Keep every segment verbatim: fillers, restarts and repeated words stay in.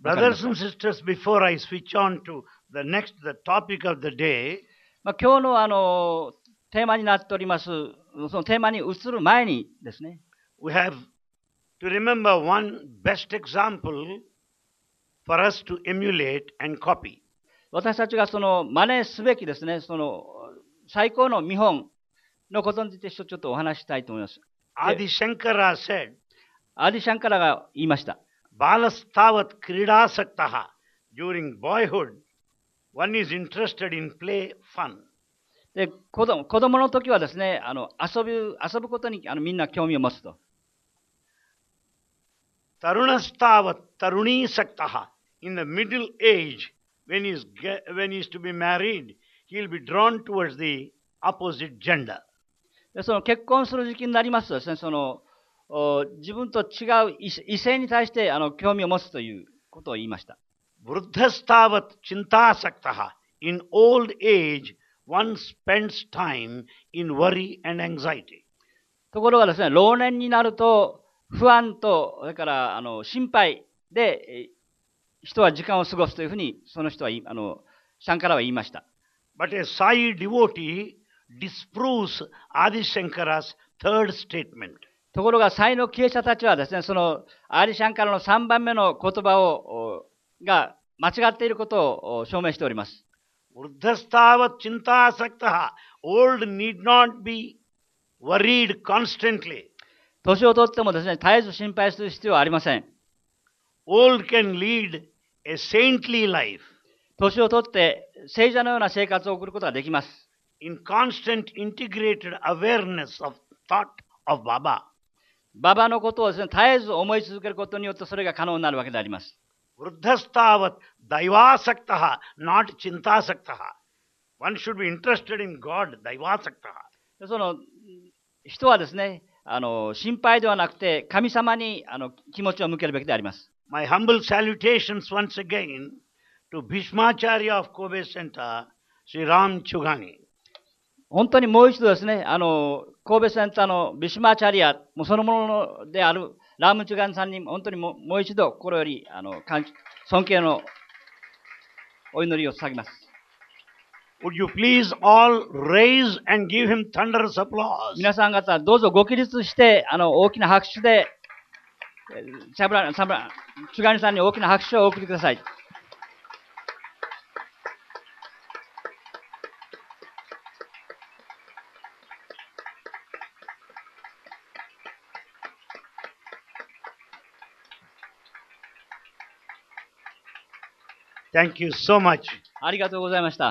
わかりま Brothers した。 and sisters, before I switch on to the next, the topic of the day, まあ、今日のあのテーマになっております、そのテーマに移る前にですね、 we have to remember one best example for us to emulate and copy. 私たちがその真似すべきですね、その最高の見本のことについてちょっとお話ししたいと思います。 Adi Shankara said, アーディ・シャンカラが言いました。 Balastavat kridasaktaha. During boyhood, one is interested in play, fun. で子供子供の時はですね、あの遊ぶ遊ぶことにあのみんな興味を持つと。 Tarunastavat taruni saktaha. In the middle age, when he is ge- when he is to be married, he will be drawn towards the opposite gender. でその結婚する時期になりますとですね、そのお自分と違う異異性に対してあの興味を持つということを言いました。 Vruddhastavat chintasaktaha. In old age, one spends time in worry and anxiety. ところがですね、老年になると不安とそれからあの心配でえ人は時間を過ごすというふうにその人は言いあのシャンカラは言いました。 But a Sai devotee disproves Adi Shankara's third statement. ところが才の経営者たちはですね、そのアーディ・シャンカラのさんばんめの言葉をおが間違っていることをお証明しております。 Vruddhastavat chintasaktaha. Old need not be worried constantly. 年をとってもですね、絶えず心配する必要はありません。 Old can lead a saintly life 年をとって聖者のような生活を送ることができます。 in constant integrated awareness of thought of Baba. ババのことをですね、絶えず思い続けることによってそれが可能になるわけであります。 Vruddhastavat daivasaktaha, not chintasaktaha. One should be interested in God, daivasaktaha. その人はですね、あの心配ではなくて神様にあの気持ちを向けるべきであります。 My humble salutations once again to Bhishmacharya of Kobe Center, Sri Ram Chugani. 本当にもう一度ですね、あの神戸センターのビシュマチャリアもそのものであるラームチュガンさんに本当にももう一度心よりあの感尊敬のお祈りを捧げます。 Would you please all raise and give him thunderous applause? 皆さん方どうぞご起立してあの大きな拍手でえーシャブラサブラチュガニさんに大きな拍手をお送りください。 Thank you so much. ありがとうございました。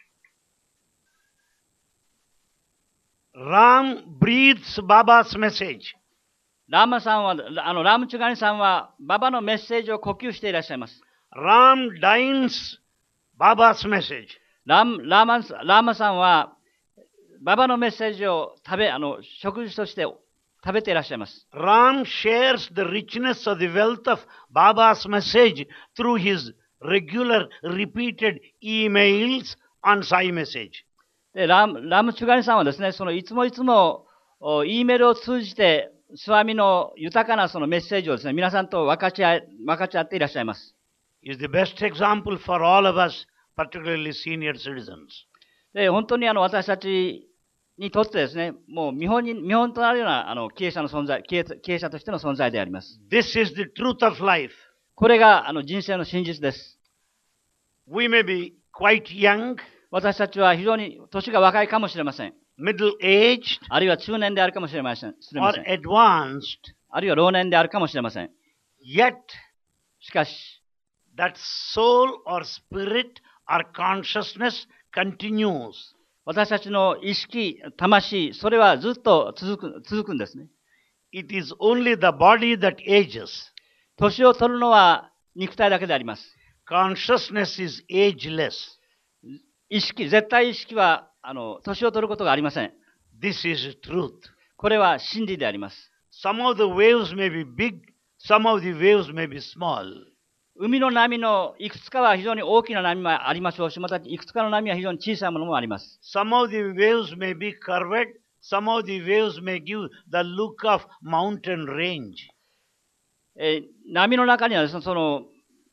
Ram breathes Baba's message. ラーマさんはあのラームチュガニさんはババのメッセージを呼吸していらっしゃいます。 Ram dines Baba's message. ラームラーマンラーマさんはババのメッセージを食べあの食事として食べていらっしゃいます。 Ram shares the richness of the wealth of Baba's message through his regular repeated emails on Sai message. でラムラムチュガニさんはですね、そのいつもいつもお E メールを通じてスワミの豊かなそのメッセージをですね、皆さんと分かち合い分かち合っていらっしゃいます。 He is the best example for all of us, particularly senior citizens. で本当にあの私たちにとってですね、もう見本に見本となるようなあの経営者の存在経営、経営者としての存在であります。 This is the truth of life. これがあの人生の真実です。 We may be quite young, 私たちは非常に年が若いかもしれません。 middle-aged, あるいは中年であるかもしれません。すみ or ません advanced, あるいは老年であるかもしれません。 yet しかし、 that soul or spirit or consciousness continues. 私たちの意識、魂、それはずっと続く続くんですね。 It is only the body that ages. 年を取るのは肉体だけであります。 Consciousness is ageless. 意識、絶対意識はあの年を取ることがありません。 This is truth. これは真理であります。 Some of the waves may be big, some of the waves may be small. 海の波のいくつかは非常に大きな波もありましょうし、またいくつかの波は非常に小さいものもあります。 Some of the waves may be curved, some of the waves may give the look of mountain range. えー波の中にはですね、その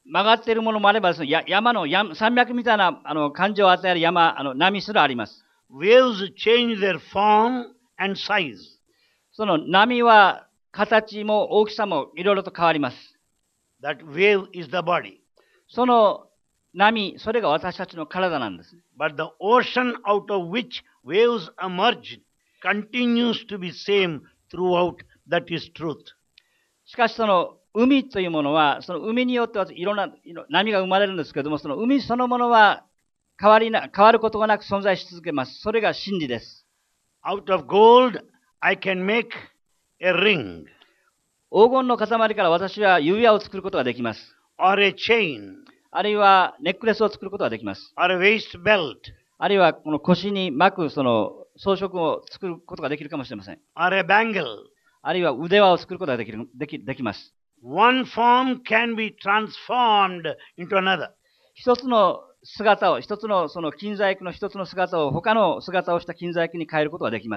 曲がっているものもあればですね、や山の山山脈みたいなあの感情を与える山、あの波すらあります。 Waves change their form and size. その波は形も大きさもいろいろと変わります。 That wave is the body. その波、それが私たちの体なんです。 But the ocean out of which waves emerge continues to be same throughout. That is truth. しかしその海というものは、その海によってはいろんな波が生まれるんですけれども、その海そのものは変わりな変わることがなく存在し続けます。それが真理です。 Out of gold, I can make a ring. 黄金の塊から私は指輪を作ることができます。 Or a chain. あるいはネックレスを作ることができます。 Or a waist belt. あるいはこの腰に巻くその装飾を作ることができるかもしれません。 Or a bangle. あるいは腕輪を作ることができるできできます。 One form can be transformed into another. 一つの姿を、一つのその金細工の一つの姿を他の姿をした金細工に変えることができます。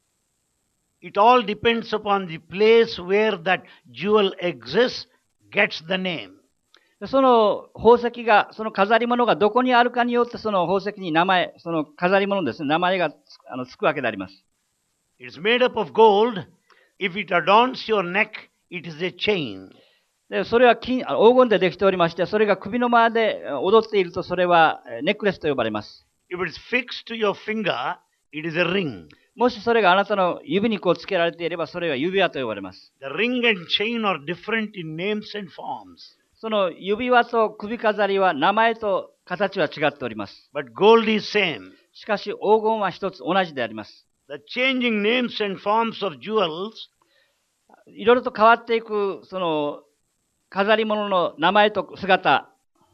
It all depends upon the place where that jewel exists, gets the name. その宝石が、その飾り物がどこにあるかによってその宝石に名前、その飾り物ですね、名前があのつくわけであります。 It's made up of gold. If it adorns your neck, it is a chain. でそれは金黄金でできておりまして、それが首の周りで踊っていると、それはネックレスと呼ばれます。 If it's fixed to your finger, it is a ring. もしそれがあなたの指にこうつけられていれば、それは指輪と呼ばれます。 The ring and chain are different in names and forms. その指輪と首飾りは名前と形は違っております。 But gold is same. しかし黄金は一つ同じであります。 The changing names and forms of jewels いろいろと変わっていくその飾り物の名前と姿、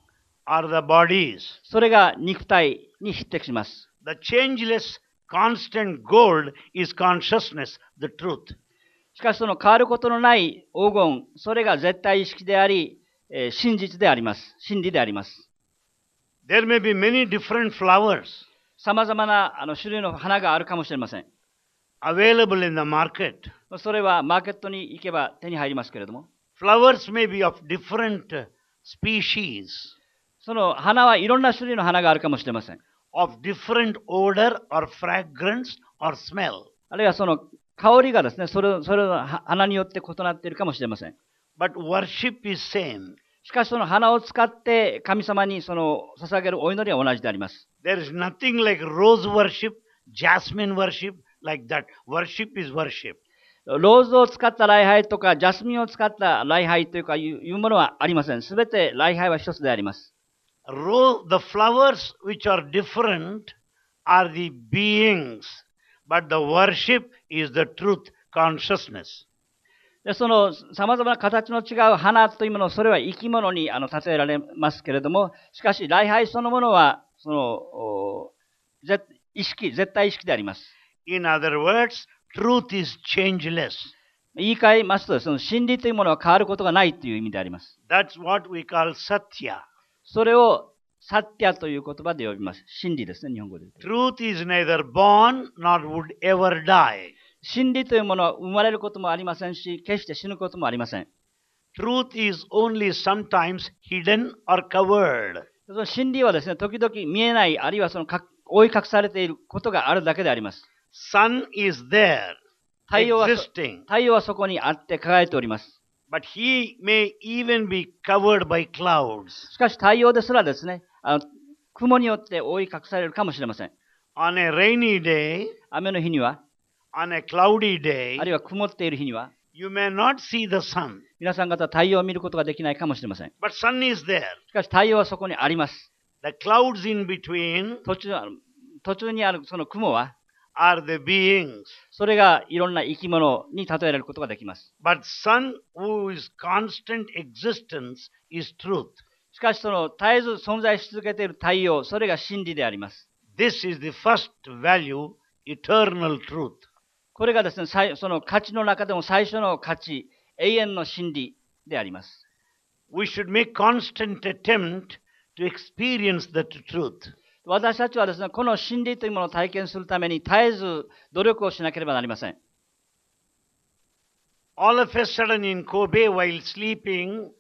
are the bodies. それが肉体に匹敵します。 The changeless, constant gold is consciousness, the truth. しかしその変わることのない黄金、それが絶対意識であり、えー、真実であります。真理であります。 There may be many different flowers さまざまなあの種類の花があるかもしれません。 available in the market. それはマーケットに行けば手に入りますけれども、 Flowers may be of different species, その花はいろんな種類の花があるかもしれません。 of different odor or fragrance or smell. あるいはその香りがですね、それそれの花によって異なっているかもしれません。 But worship is same. しかしその花を使って神様にその捧げるお祈りは同じであります。 There is nothing like rose worship, jasmine worship, like that. Worship is worship. ローズを使った礼拝とか、ジャスミンを使った礼拝というかいういうものはありません。すべて礼拝は一つであります。 Rose, the flowers which are different are the beings, but the worship is the truth, consciousness. でそのさまざまな形の違う花というもの、それは生き物にあの例えられますけれども、しかし礼拝そのものはその絶意識、絶対意識であります。 In other words, truth is changeless. 言い換えますと、その真理というものは変わることがないという意味であります。 That's what we call satya. それをサッティアという言葉で呼びます。真理ですね、日本語で言うと。 Truth is neither born nor would ever die. 真理というものは生まれることもありませんし、決して死ぬこともありません。 Truth is only sometimes hidden or covered. その真理はですね、時々見えない、あるいはその覆い隠されていることがあるだけであります。 Sun is there, 太陽は existing, 太陽はそこにあって輝いております。 but he may even be covered by clouds. しかし太陽ですらですね、あの雲によって覆い隠されるかもしれません。 On a rainy day, 雨の日には、 on a cloudy day, あるいは曇っている日には、 you may not see the sun, 皆さん方は太陽を見ることができないかもしれません。 but sun is there. しかし太陽はそこにあります。 The clouds in between 途中、途中にあるその雲は、 are the beings. それがいろんな生き物に例えられることができます。 But sun who is constant existence is truth. しかしその絶えず存在し続けている太陽、それが真理であります。 This is the first value, eternal truth. これがですね、その価値の中でも最初の価値、永遠の真理であります。 We should make constant attempt to experience the truth. 私たちはですね、この真理というものを体験するために絶えず努力をしなければなりません。 All of a sudden in Kobe while sleeping,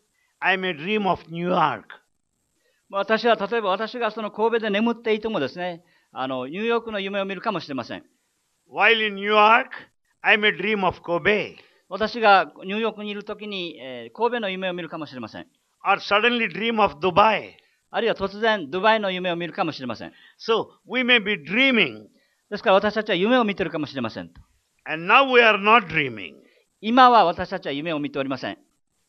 I may dream of New York. 私は、例えば私がその神戸で眠っていてもですね、あの、ニューヨークの夢を見るかもしれません。 While in New York, I may dream of Kobe. 私がニューヨークにいるときに、えー神戸の夢を見るかもしれません。 Or suddenly dream of Dubai. あるいは突然、ドバイの夢を見るかもしれません。 So, we may be dreaming. ですから私たちは夢を見ているかもしれませんと。 And now we are not dreaming. 今は私たちは夢を見ておりません。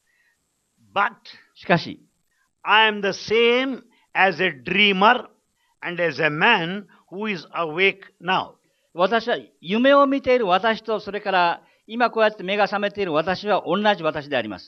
But しかし、 I am the same as a dreamer and as a man who is awake now. 私は夢を見ている私と、それから今こうやって目が覚めている私は同じ私であります。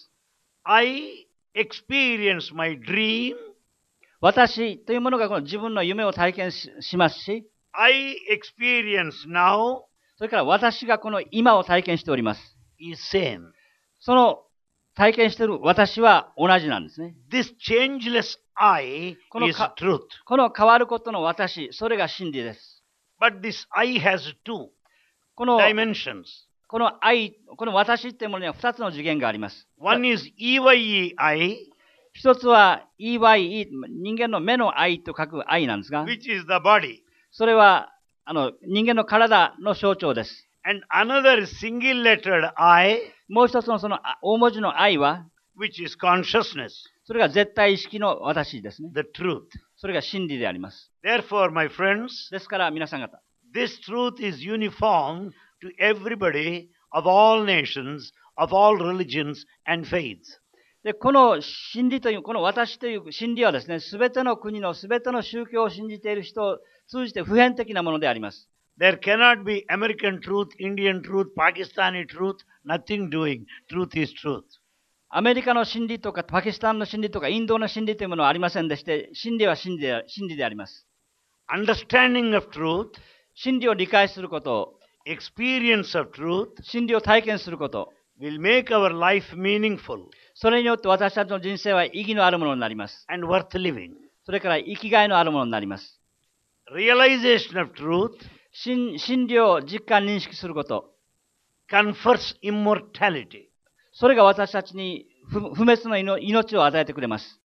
I experience my dream. 私というものがこの自分の夢を体験 し, しますし、 I experience now それから私がこの今を体験しております。 is same. その体験している私は同じなんですね。 This changeless I この is か truth. この変わることの私、それが真理です。 But this I has two この dimensions. この愛、この私っていうものには二つの次元があります。 One is E Y E I, 一つは イーワイイー、人間の目の愛と書く愛なんですが、 which is the body. それはあの人間の体の象徴です。 And another single lettered I, もう一つのそのあ大文字の愛は、 which is consciousness, それが絶対意識の私ですね。 the truth. それが真理であります。 Therefore, my friends, ですから皆さん方、 this truth is uniform to everybody of all nations, of all religions and faiths. でこの真理という、この私という真理はですね、すべての国のすべての宗教を信じている人を通じて普遍的なものであります。 There cannot be American truth, Indian truth, Pakistani truth, nothing doing. Truth is truth. アメリカの真理とか、パキスタンの真理とか、インドの真理というものはありませんでして、真理は真理で真理であります。 Understanding of truth, 真理を理解すること、 experience of truth 真理を体験すること、 will make our life meaningful それによって私たちの人生は意義のあるものになります。 and worth living. それから生きがいのあるものになります。 Realization of truth 真真理を実感認識すること、 confers immortality. それが私たちに不不滅の命を与えてくれます。